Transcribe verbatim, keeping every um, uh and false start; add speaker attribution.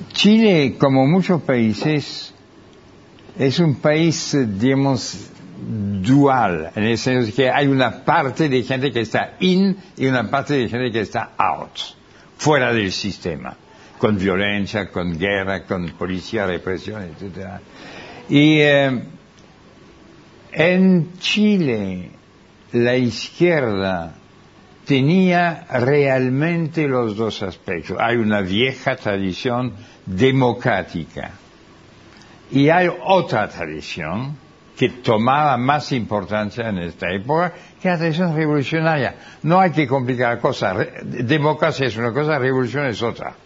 Speaker 1: Chile, como muchos países, es un país, digamos, dual, en el sentido de que hay una parte de gente que está in y una parte de gente que está out, fuera del sistema, con violencia, con guerra, con policía, represión, etcétera. Y eh, en Chile la izquierda tenía realmente los dos aspectos. Hay una vieja tradición democrática y hay otra tradición que tomaba más importancia en esta época, que la tradición revolucionaria. No hay que complicar cosas. Democracia es una cosa, revolución es otra.